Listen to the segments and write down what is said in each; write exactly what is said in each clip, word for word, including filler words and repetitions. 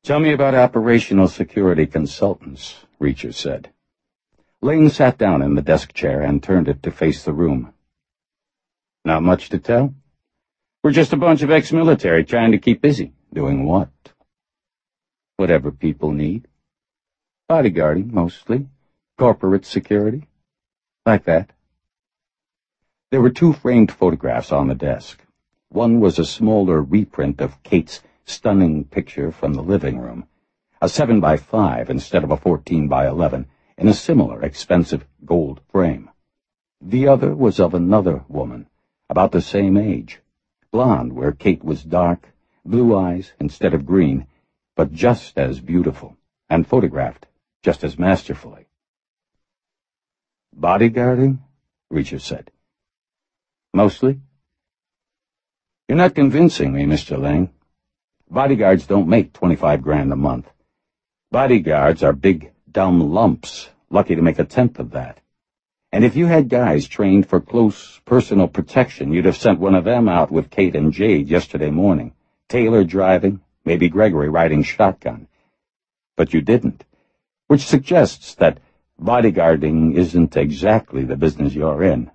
Tell me about operational security consultants, Reacher said. Lane sat down in the desk chair and turned it to face the room. Not much to tell? We're just a bunch of ex-military trying to keep busy. Doing what? Whatever people need. Bodyguarding, mostly. Corporate security. Like that. There were two framed photographs on the desk. One was a smaller reprint of Kate's stunning picture from the living room, a seven by five instead of a fourteen by eleven, in a similar expensive gold frame. The other was of another woman, about the same age, blonde where Kate was dark, blue eyes instead of green, but just as beautiful, and photographed just as masterfully. Bodyguarding? Reacher said. Mostly? You're not convincing me, Mister Lane. Bodyguards don't make twenty-five grand a month. Bodyguards are big, dumb lumps, lucky to make a tenth of that. And if you had guys trained for close personal protection, you'd have sent one of them out with Kate and Jade yesterday morning. Taylor driving, maybe Gregory riding shotgun. But you didn't, which suggests that bodyguarding isn't exactly the business you're in.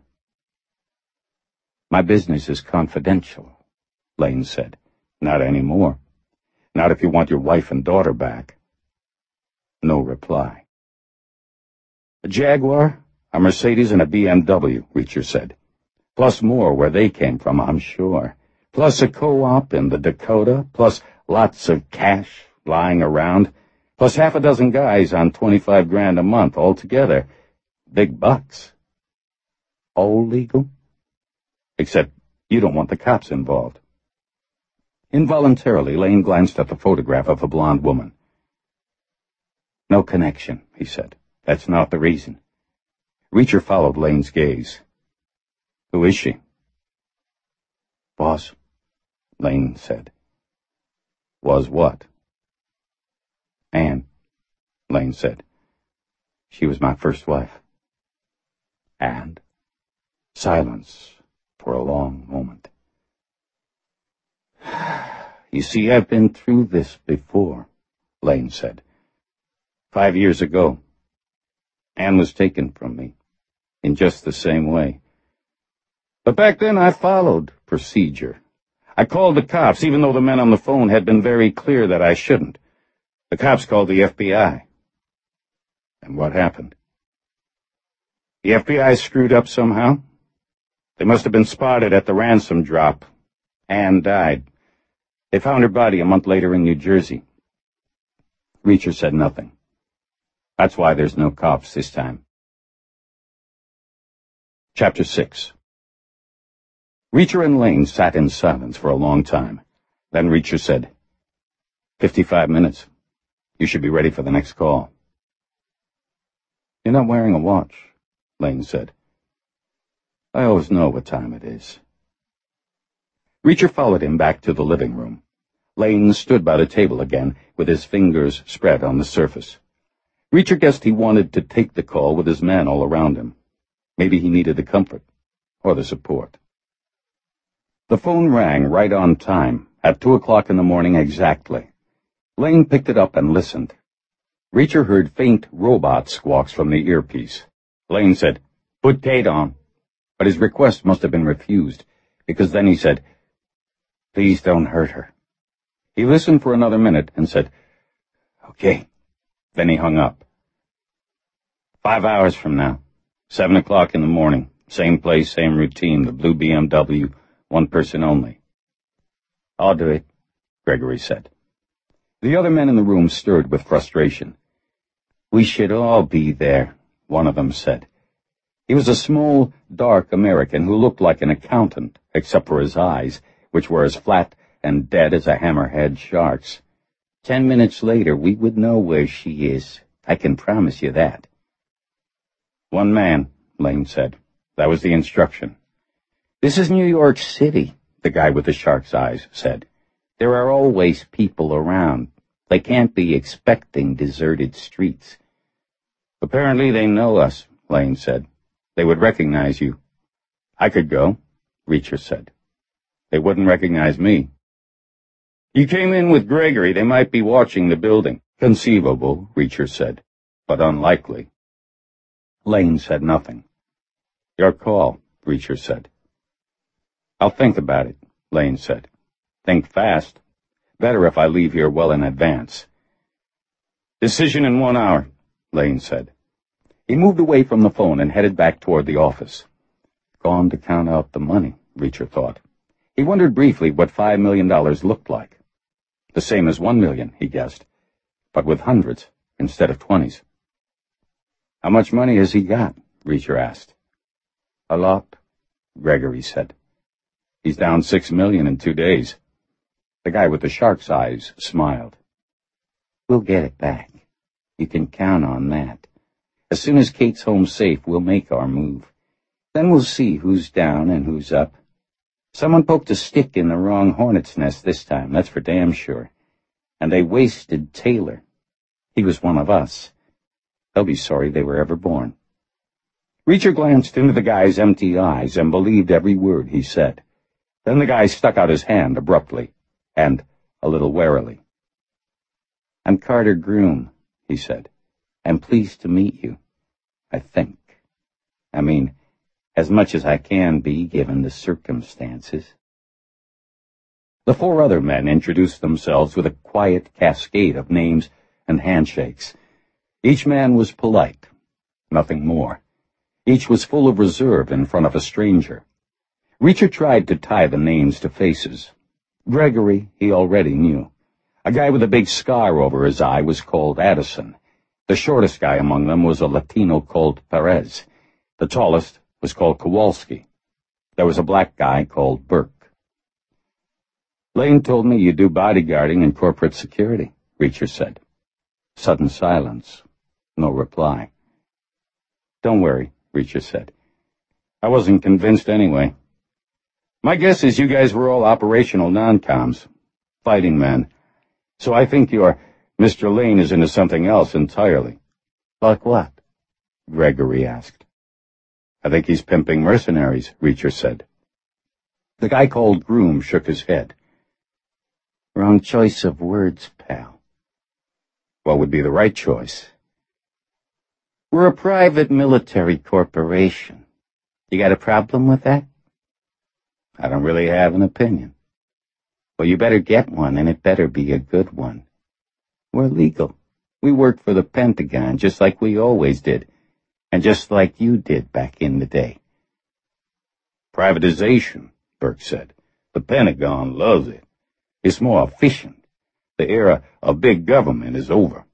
My business is confidential, Lane said. Not anymore. Not if you want your wife and daughter back. No reply. A Jaguar, a Mercedes, and a B M W, Reacher said. Plus more where they came from, I'm sure. Plus a co-op in the Dakota, plus lots of cash lying around, plus half a dozen guys on twenty-five grand a month altogether. Big bucks. All legal? Except you don't want the cops involved. Involuntarily, Lane glanced at the photograph of a blonde woman. No connection, he said. That's not the reason. Reacher followed Lane's gaze. Who is she? Was, Lane said. Was what? Anne, Lane said. She was my first wife. And? Silence for a long moment. You see, I've been through this before, Lane said. Five years ago. Anne was taken from me, in just the same way. But back then I followed procedure. I called the cops, even though the men on the phone had been very clear that I shouldn't. The cops called the F B I. And what happened? The F B I screwed up somehow. They must have been spotted at the ransom drop. Anne died. They found her body a month later in New Jersey. Reacher said nothing. That's why there's no cops this time. Chapter six. Reacher and Lane sat in silence for a long time. Then Reacher said, Fifty-five minutes. You should be ready for the next call. You're not wearing a watch, Lane said. I always know what time it is. Reacher followed him back to the living room. Lane stood by the table again, with his fingers spread on the surface. Reacher guessed he wanted to take the call with his men all around him. Maybe he needed the comfort, or the support. The phone rang right on time, at two o'clock in the morning exactly. Lane picked it up and listened. Reacher heard faint robot squawks from the earpiece. Lane said, Put Kate on. But his request must have been refused, because then he said, Please don't hurt her. He listened for another minute and said, Okay. Then he hung up. Five hours from now, seven o'clock in the morning, same place, same routine, the blue B M W, one person only. I'll do it, Gregory said. The other men in the room stirred with frustration. We should all be there, one of them said. He was a small, dark American who looked like an accountant, except for his eyes, which were as flat and dead as a hammerhead shark's. Ten minutes later, we would know where she is. I can promise you that. One man, Lane said. That was the instruction. This is New York City, the guy with the shark's eyes said. There are always people around. They can't be expecting deserted streets. Apparently they know us, Lane said. They would recognize you. I could go, Reacher said. They wouldn't recognize me. You came in with Gregory. They might be watching the building. Conceivable, Reacher said, but unlikely. Lane said nothing. Your call, Reacher said. I'll think about it, Lane said. Think fast. Better if I leave here well in advance. Decision in one hour, Lane said. He moved away from the phone and headed back toward the office. Gone to count out the money, Reacher thought. He wondered briefly what five million dollars looked like. The same as one million, he guessed, but with hundreds instead of twenties. How much money has he got? Reacher asked. A lot, Gregory said. He's down six million in two days. The guy with the shark's eyes smiled. We'll get it back. You can count on that. As soon as Kate's home safe, we'll make our move. Then we'll see who's down and who's up. Someone poked a stick in the wrong hornet's nest this time, that's for damn sure. And they wasted Taylor. He was one of us. They'll be sorry they were ever born. Reacher glanced into the guy's empty eyes and believed every word he said. Then the guy stuck out his hand abruptly, and a little warily. I'm Carter Groom, he said. I'm pleased to meet you, I think. I mean, as much as I can be, given the circumstances. The four other men introduced themselves with a quiet cascade of names and handshakes. Each man was polite, nothing more. Each was full of reserve in front of a stranger. Reacher tried to tie the names to faces. Gregory he already knew. A guy with a big scar over his eye was called Addison. The shortest guy among them was a Latino called Perez. The tallest was called Kowalski. There was a black guy called Burke. Lane told me you do bodyguarding and corporate security, Reacher said. Sudden silence. No reply. Don't worry, Reacher said. I wasn't convinced anyway. My guess is you guys were all operational non-coms, fighting men. So I think your Mister Lane is into something else entirely. Like what? Gregory asked. I think he's pimping mercenaries, Reacher said. The guy called Groom shook his head. Wrong choice of words, pal. What would be the right choice? We're a private military corporation. You got a problem with that? I don't really have an opinion. Well, you better get one, and it better be a good one. We're legal. We work for the Pentagon, just like we always did, and just like you did back in the day. Privatization, Burke said. The Pentagon loves it. It's more efficient. The era of big government is over.